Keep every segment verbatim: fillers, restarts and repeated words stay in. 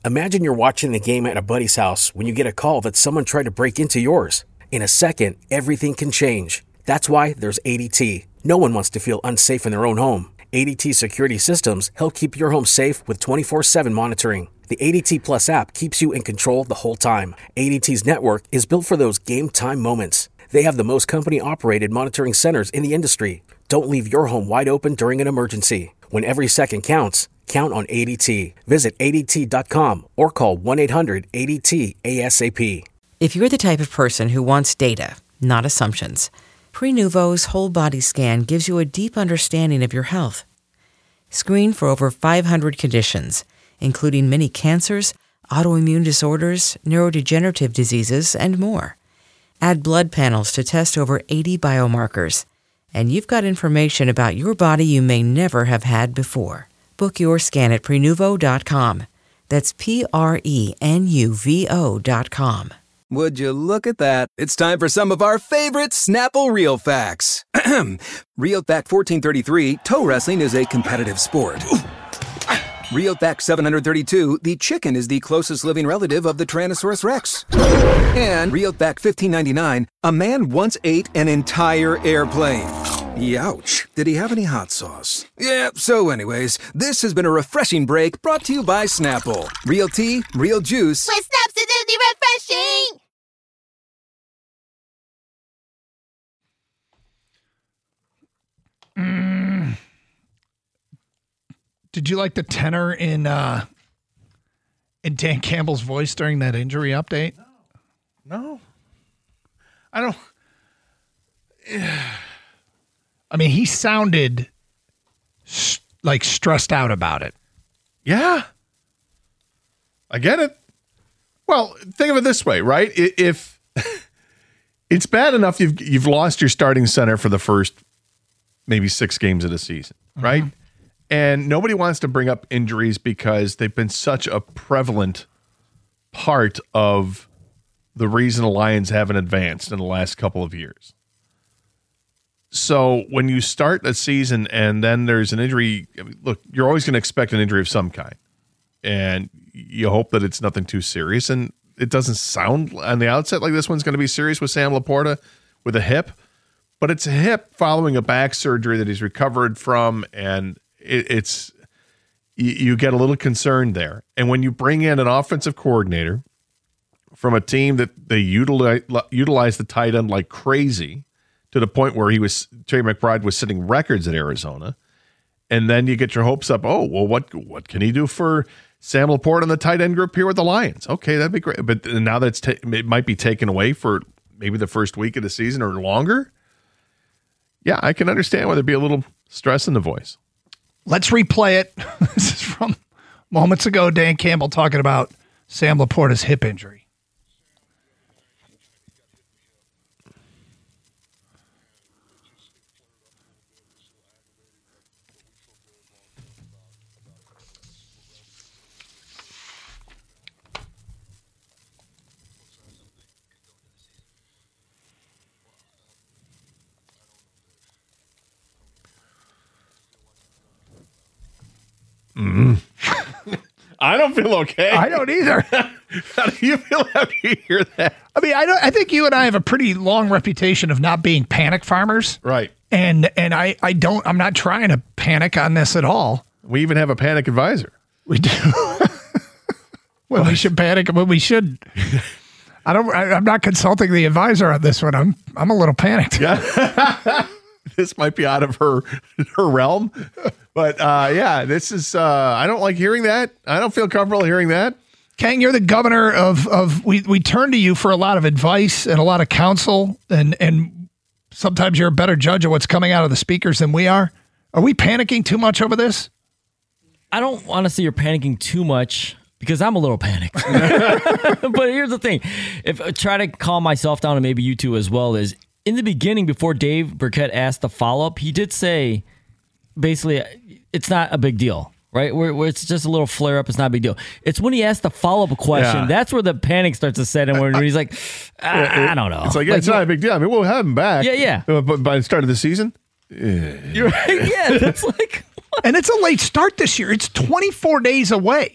Imagine you're watching the game at a buddy's house when you get a call that someone tried to break into yours. In a second, everything can change. That's why there's A D T. No one wants to feel unsafe in their own home. A D T security systems help keep your home safe with twenty-four seven monitoring. The A D T Plus app keeps you in control the whole time. A D T's network is built for those game time moments. They have the most company-operated monitoring centers in the industry. Don't leave your home wide open during an emergency. When every second counts, count on A D T. Visit A D T dot com or call one eight hundred A D T A S A P. If you're the type of person who wants data, not assumptions, Prenuvo's whole body scan gives you a deep understanding of your health. Screen for over five hundred conditions, including many cancers, autoimmune disorders, neurodegenerative diseases, and more. Add blood panels to test over eighty biomarkers. And you've got information about your body you may never have had before. Book your scan at Prenuvo dot com. That's P R E N U V O dot com. Would you look at that? It's time for some of our favorite Snapple Real Facts. Real Fact fourteen thirty-three, toe wrestling is a competitive sport. Real Fact seven hundred thirty-two, the chicken is the closest living relative of the Tyrannosaurus Rex. And Real Fact fifteen ninety-nine, a man once ate an entire airplane. Youch. Did he have any hot sauce? Yeah, so anyways, this has been a refreshing break brought to you by Snapple. Real tea, real juice. With Snaps Acidity Refreshing! Mm. Did you like the tenor in uh, in Dan Campbell's voice during that injury update? No. No. I don't... I mean, he sounded st- like stressed out about it. Yeah. I get it. Well, think of it this way, right? If it's bad enough you've you've lost your starting center for the first maybe six games of the season, right? Mm-hmm. And nobody wants to bring up injuries because they've been such a prevalent part of the reason the Lions haven't advanced in the last couple of years. So when you start a season and then there's an injury, I mean, look, you're always going to expect an injury of some kind. And you hope that it's nothing too serious. And it doesn't sound on the outset like this one's going to be serious with Sam Laporta with a hip. But it's a hip following a back surgery that he's recovered from. And it, it's you, you get a little concerned there. And when you bring in an offensive coordinator from a team that they utilize, utilize the tight end like crazy, to the point where he was Terry McBride was setting records at Arizona, and then you get your hopes up. Oh, well, what what can he do for Sam Laporta and the tight end group here with the Lions? Okay, that'd be great. But now that it's ta- it might be taken away for maybe the first week of the season or longer. Yeah, I can understand why there'd be a little stress in the voice. Let's replay it. This is from moments ago. Dan Campbell talking about Sam Laporta's hip injury. Mm. I don't feel okay. I don't either. How do you feel after you hear that? I mean, I don't. I think you and I have a pretty long reputation of not being panic farmers, right? And and I I don't. I'm not trying to panic on this at all. We even have a panic advisor. We do. When we should panic, when we should. I don't. I, I'm not consulting the advisor on this one. I'm I'm a little panicked. Yeah. This might be out of her her realm, but uh, yeah, this is. Uh, I don't like hearing that. I don't feel comfortable hearing that. Kang, you're the governor of of. We we turn to you for a lot of advice and a lot of counsel, and and sometimes you're a better judge of what's coming out of the speakers than we are. Are we panicking too much over this? I don't want to say you're panicking too much because I'm a little panicked. But here's the thing: if I try to calm myself down, and maybe you two as well, is. In the beginning, before Dave Burkett asked the follow-up, he did say, basically, it's not a big deal, right? Where, where it's just a little flare-up, it's not a big deal. It's when he asked the follow-up question, yeah. That's where the panic starts to set in, where he's like, I, I don't know. It's like, yeah, like, it's not a big deal. I mean, we'll have him back. Yeah, yeah. But by the start of the season? Yeah. You're right. Yeah, that's like... And it's a late start this year. It's twenty-four days away.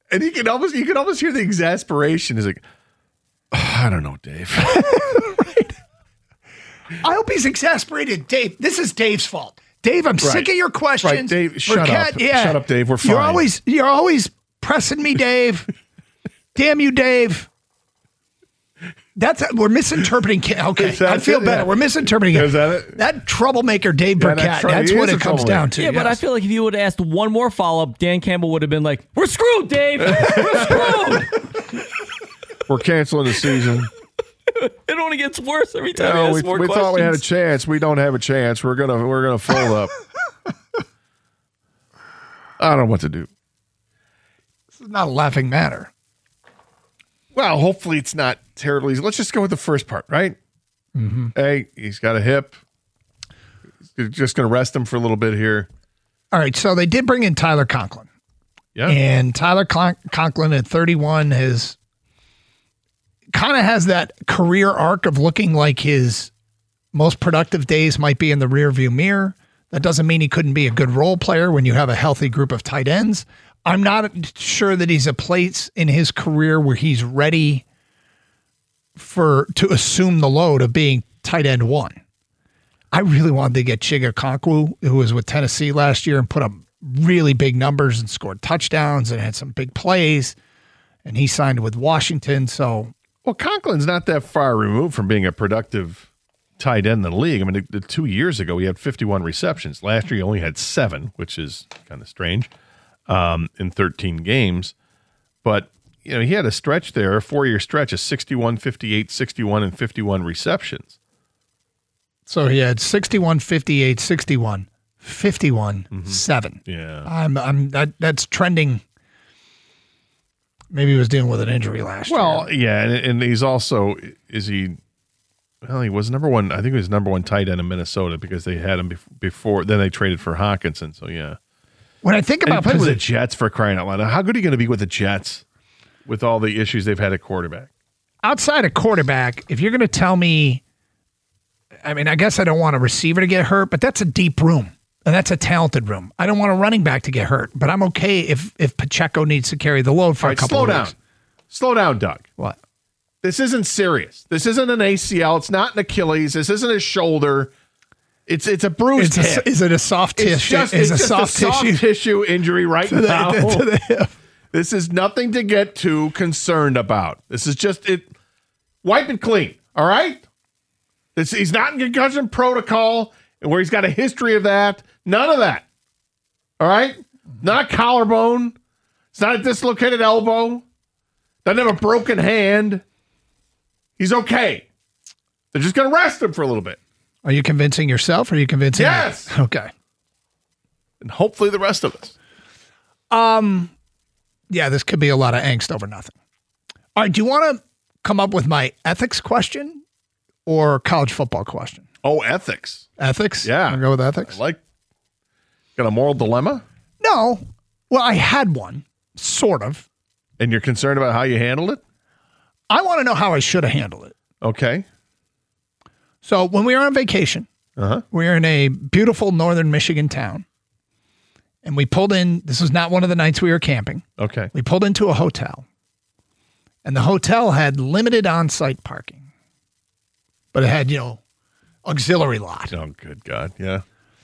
And you can almost you can almost hear the exasperation. He's like, oh, I don't know, Dave. Right. I hope he's exasperated. Dave, this is Dave's fault. Dave, I'm Right. sick of your questions. Right, Dave, shut Burkett, up. Yeah. Shut up, Dave. We're fine. You're always you're always pressing me, Dave. Damn you, Dave. That's we're misinterpreting. Okay, Is that I feel it? better. Yeah. We're misinterpreting. Is that it? That troublemaker, Dave Yeah, Burkett. that's right. That's He what is it a comes down to. Yeah, but I yes. feel like if you would have asked one more follow up, Dan Campbell would have been like, "We're screwed, Dave. We're screwed. We're canceling the season. It only gets worse every time No, he asks we more we questions." thought we had a chance. We don't have a chance. We're gonna we're gonna fold up. I don't know what to do. This is not a laughing matter. Well, hopefully it's not terribly easy. Let's just go with the first part, right? Mm-hmm. Hey, he's got a hip. He's just going to rest him for a little bit here. All right, so they did bring in Tyler Conklin. Yeah. And Tyler Con- Conklin at thirty-one has kind of has that career arc of looking like his most productive days might be in the rearview mirror. That doesn't mean he couldn't be a good role player when you have a healthy group of tight ends. I'm not sure that he's a place in his career where he's ready for to assume the load of being tight end one. I really wanted to get Chiga Konkwu, who was with Tennessee last year and put up really big numbers and scored touchdowns and had some big plays. And he signed with Washington. So, Well, Conklin's not that far removed from being a productive tight end in the league. I mean, the, the two years ago, he had fifty-one receptions. Last year, he only had seven, which is kind of strange, um, in thirteen games. But, you know, he had a stretch there, a four-year stretch of sixty-one, fifty-eight, sixty-one, and fifty-one receptions. so he had sixty-one, fifty-eight, sixty-one, fifty-one, seven. Yeah. I'm, I'm, that, that's trending. Maybe he was dealing with an injury last Well, year. yeah, and, and he's also, is he, well, he was number one, I think he was number one tight end in Minnesota because they had him bef- before, then they traded for Hawkinson, so yeah. When I think And about he plays playing the with Jets for crying out loud. How good are you going to be with the Jets with all the issues they've had at quarterback? outside of quarterback, if you're going to tell me, I mean, I guess I don't want a receiver to get hurt, but that's a deep room. And that's a talented room. I don't want a running back to get hurt, but I'm okay if if Pacheco needs to carry the load for All a right, couple slow of down. weeks. Slow down, Doug. What? This isn't serious. This isn't an A C L. It's not an Achilles. This isn't a shoulder. It's it's a bruised It's a, hip. is it a soft It's tissue? just, is it's a just soft a soft tissue tissue injury right to the, now. to the hip? This is nothing to get too concerned about. This is just it. Wipe it clean. All right. This, he's not in concussion protocol, and where he's got a history of that. None of that. All right. Not a collarbone. It's not a dislocated elbow. Doesn't have a broken hand. He's okay. They're just going to rest him for a little bit. Are you convincing yourself or are you convincing me? Yes. Okay. And hopefully the rest of us. Um, yeah, this could be a lot of angst over nothing. All right, do you want to come up with my ethics question or college football question? Oh, ethics. Ethics? Yeah. Wanna go with ethics? I like. Got a moral dilemma? No. Well, I had one, sort of. And you're concerned about how you handled it? I want to know how I should have handled it. Okay. So when we were on vacation, Uh-huh. we were in a beautiful northern Michigan town, and we pulled in. This was not one of the nights we were camping. Okay. We pulled into a hotel, and the hotel had limited on-site parking, but it had, you know, auxiliary lot. Oh, good God. Yeah.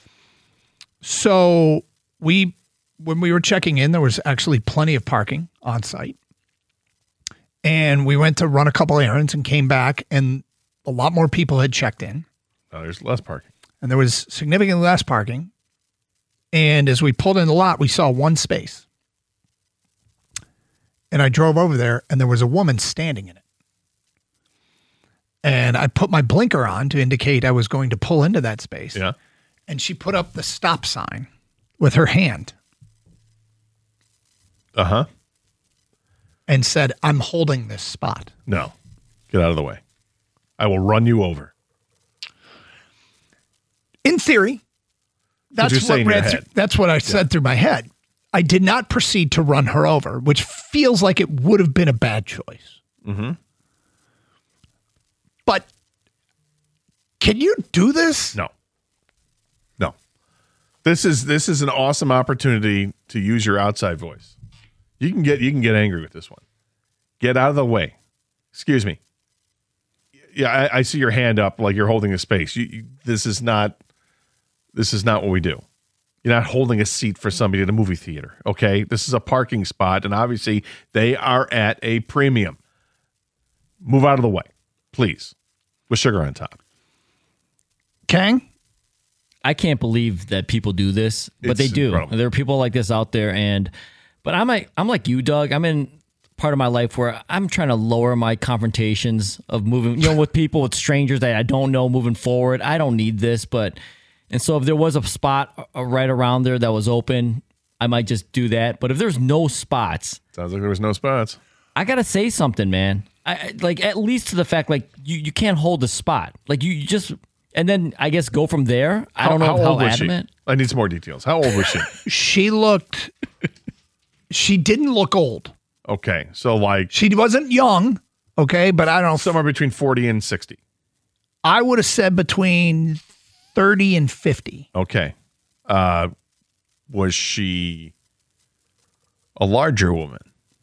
So we, when we were checking in, there was actually plenty of parking on site. And we went to run a couple errands and came back, and a lot more people had checked in. Oh, there's less parking. And there was significantly less parking. And as we pulled in the lot, we saw one space. And I drove over there, and there was a woman standing in it. And I put my blinker on to indicate I was going to pull into that space. Yeah. And she put up the stop sign with her hand Uh-huh. and said, "I'm holding this spot." No. Get out of the way. I will run you over. In theory, that's you're what saying in your ran head. through, that's what I said through my head. I did not proceed to run her over, which feels like it would have been a bad choice. Mm-hmm. But can you do this? No. No. This is this is an awesome opportunity to use your outside voice. You can get you can get angry with this one. Get out of the way. Excuse me. Yeah, I, I see your hand up like you're holding a space. You, you, this is not. This is not what we do. You're not holding a seat for somebody at a movie theater. Okay, this is a parking spot, and obviously they are at a premium. Move out of the way, please, with sugar on top. Kang? I can't believe that people do this, but It's they do. incredible. There are people like this out there, and but I'm like I'm like you, Doug. I'm in part of my life where I'm trying to lower my confrontations of moving, you know, with people, with strangers that I don't know, moving forward. I don't need this, but and so if there was a spot right around there that was open, I might just do that. But if there's no spots, Sounds like there was no spots. I gotta say something, man. I I- like at least to the fact like you, you can't hold the spot. Like you, you just and then I guess go from there. I don't know how, how, old was adamant. she? I need some more details. How old was she? She looked, she didn't look old. Okay, so like She wasn't young, okay, but I don't know. somewhere between forty and sixty. I would have said between thirty and fifty. Okay. Uh, was she a larger woman?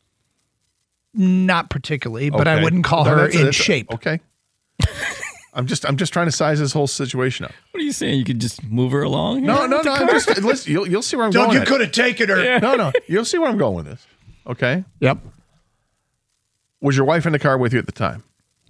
Not particularly, but I Okay. wouldn't call No, her that's- in that's- shape. Okay. I'm just I'm just trying to size this whole situation up. What are you saying? You could just move her along? No, no, no. I'm just listen. You'll you'll see where I'm Doug, going. you at. could have taken her. No, no. You'll see where I'm going with this. Okay. Yep. Was your wife in the car with you at the time?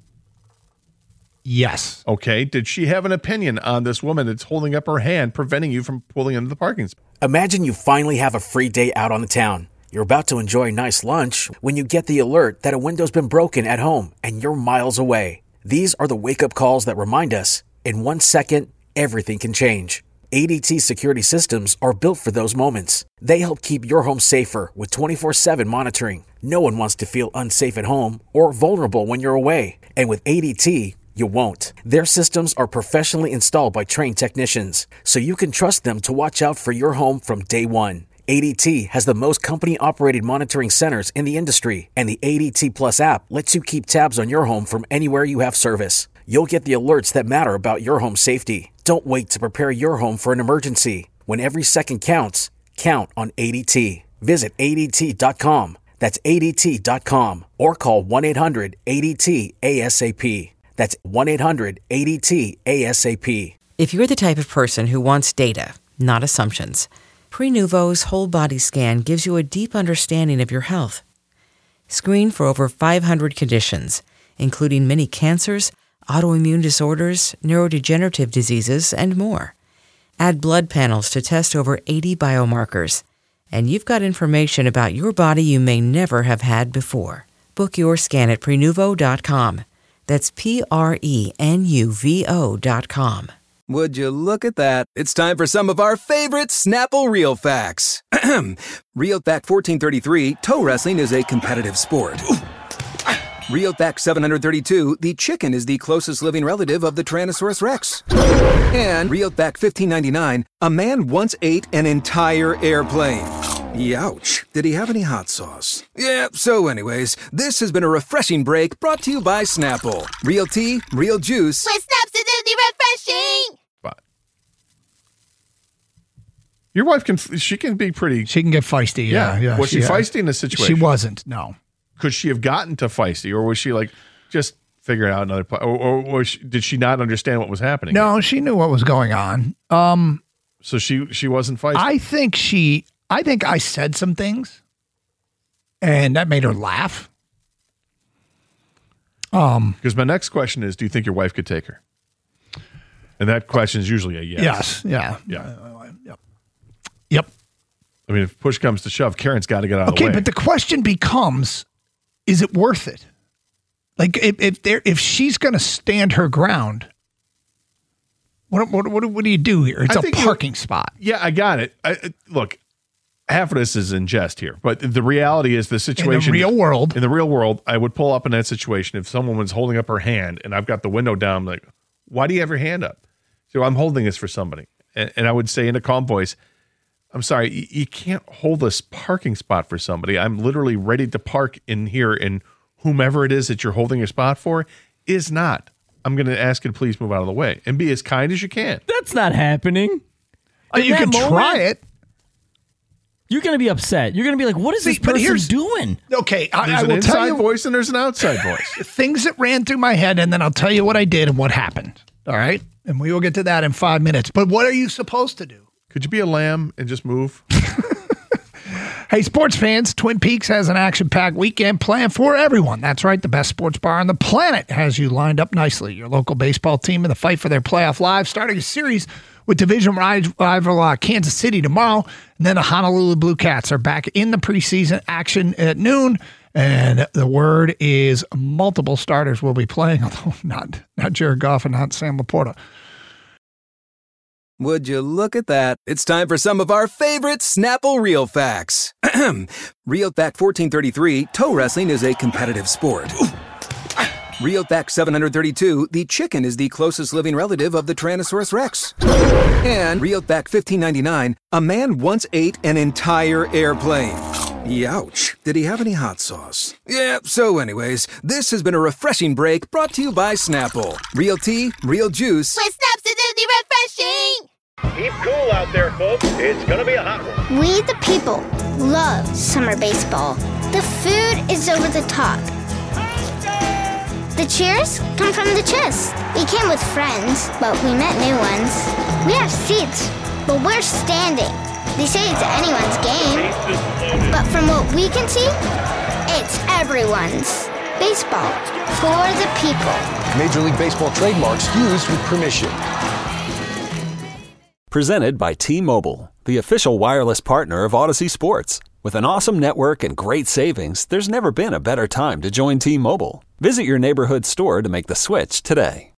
Yes. Okay. Did she have an opinion on this woman that's holding up her hand, preventing you from pulling into the parking spot? Imagine you finally have a free day out on the town. You're about to enjoy a nice lunch when you get the alert that a window's been broken at home and you're miles away. These are the wake-up calls that remind us, in one second, everything can change. A D T security systems are built for those moments. They help keep your home safer with twenty-four seven monitoring. No one wants to feel unsafe at home or vulnerable when you're away. And with A D T, you won't. Their systems are professionally installed by trained technicians, so you can trust them to watch out for your home from day one. A D T has the most company-operated monitoring centers in the industry, and the A D T Plus app lets you keep tabs on your home from anywhere you have service. You'll get the alerts that matter about your home safety. Don't wait to prepare your home for an emergency. When every second counts, count on A D T. Visit A D T dot com. That's A D T dot com. Or call one eight hundred A D T A S A P. That's one eight hundred A D T A S A P. If you're the type of person who wants data, not assumptions, Prenuvo's whole body scan gives you a deep understanding of your health. Screen for over five hundred conditions, including many cancers, autoimmune disorders, neurodegenerative diseases, and more. Add blood panels to test over eighty biomarkers, and you've got information about your body you may never have had before. Book your scan at Prenuvo dot com. That's P R E N U V O dot com. Would you look at that? It's time for some of our favorite Snapple Real Facts. Real Fact fourteen thirty-three, toe wrestling is a competitive sport. Real Fact seven hundred thirty-two, the chicken is the closest living relative of the Tyrannosaurus Rex. And Real Fact fifteen ninety-nine, a man once ate an entire airplane. Youch. Did he have any hot sauce? Yeah, so anyways, this has been a refreshing break brought to you by Snapple. Real tea, real juice. With Snaps, it's refreshing. But your wife can she can be pretty. She can get feisty. Yeah. Yeah. yeah Was she uh, feisty in this situation? She wasn't. No. Could she have gotten to feisty, or was she like just figuring out another? Or, or, or she, did she not understand what was happening? No, she knew what was going on. Um, So she she wasn't feisty. I think she, I think I said some things and that made her laugh. Um, Because my next question is, do you think your wife could take her? And that question is usually a yes. yes. Yeah. Yeah. Yep. Yep. I mean, if push comes to shove, Karen's got to get out of the Okay. way. But the question becomes, is it worth it? Like if, if there, if she's going to stand her ground, what, what, what, what do you do here? It's I a think you- parking spot. Yeah, I got it. I, I- look, half of this is in jest here, but the reality is the In situation the real world. In the real world, I would pull up in that situation if someone was holding up her hand and I've got the window down. I'm like, why do you have your hand up? So I'm holding this for somebody, and, and I would say in a calm voice, "I'm sorry, you, you can't hold this parking spot for somebody. I'm literally ready to park in here, and whomever it is that you're holding a spot for is not. I'm going to ask you to please move out of the way and be as kind as you can." That's not happening. Uh, you that can moment- try it. You're going to be upset. You're going to be like, what is See, this but person here's- doing? Okay, I, There's I an will inside tell you voice and there's an outside voice. things that ran through my head, and then I'll tell you what I did and what happened. All right? And we will get to that in five minutes. But what are you supposed to do? Could you be a lamb and just move? Hey, sports fans, Twin Peaks has an action-packed weekend planned for everyone. That's right, the best sports bar on the planet has you lined up nicely. Your local baseball team in the fight for their playoff lives, starting a series with division rival uh, Kansas City tomorrow. And then the Honolulu Blue Cats are back in the preseason action at noon. And the word is multiple starters will be playing, although not, not Jared Goff and not Sam Laporta. Would you look at that? It's time for some of our favorite Snapple Real Facts. Real Fact fourteen thirty-three, toe wrestling is a competitive sport. Real Fact seven hundred thirty-two, the chicken is the closest living relative of the Tyrannosaurus Rex. And Real Fact fifteen ninety-nine, a man once ate an entire airplane. Youch. Did he have any hot sauce? Yeah, so anyways, this has been a refreshing break brought to you by Snapple. Real tea, real juice. With Snapsidity refreshing. Keep cool out there, folks. It's gonna be a hot one. We, the people, love summer baseball. The food is over the top. The cheers come from the chest. We came with friends, but we met new ones. We have seats, but we're standing. They say it's anyone's game, but from what we can see, it's everyone's. Baseball for the people. Major League Baseball trademarks used with permission. Presented by T-Mobile, the official wireless partner of Odyssey Sports. With an awesome network and great savings, there's never been a better time to join T-Mobile. Visit your neighborhood store to make the switch today.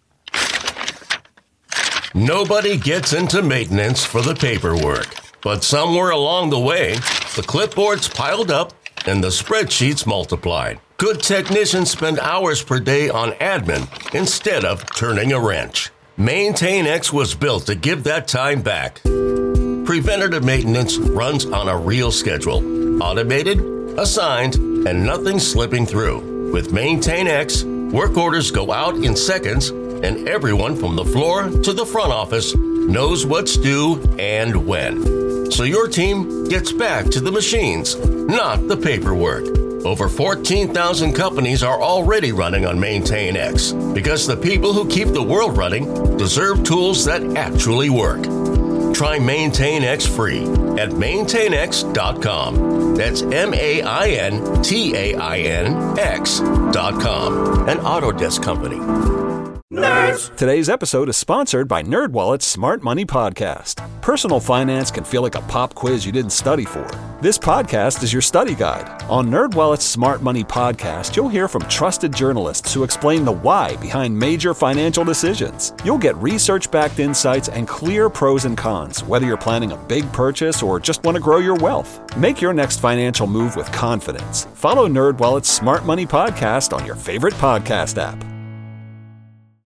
Nobody gets into maintenance for the paperwork, but somewhere along the way, the clipboards piled up and the spreadsheets multiplied. Good technicians spend hours per day on admin instead of turning a wrench. MaintainX was built to give that time back. Preventative maintenance runs on a real schedule. Automated, assigned, and nothing slipping through. With MaintainX, work orders go out in seconds, and everyone from the floor to the front office knows what's due and when. So your team gets back to the machines, not the paperwork. Over fourteen thousand companies are already running on MaintainX because the people who keep the world running deserve tools that actually work. Try MaintainX free at maintain x dot com. That's M A I N T A I N X dot com. An Autodesk company. Nerds! Today's episode is sponsored by NerdWallet's Smart Money Podcast. Personal finance can feel like a pop quiz you didn't study for. This podcast is your study guide. On NerdWallet's Smart Money Podcast, you'll hear from trusted journalists who explain the why behind major financial decisions. You'll get research-backed insights and clear pros and cons, whether you're planning a big purchase or just want to grow your wealth. Make your next financial move with confidence. Follow NerdWallet's Smart Money Podcast on your favorite podcast app.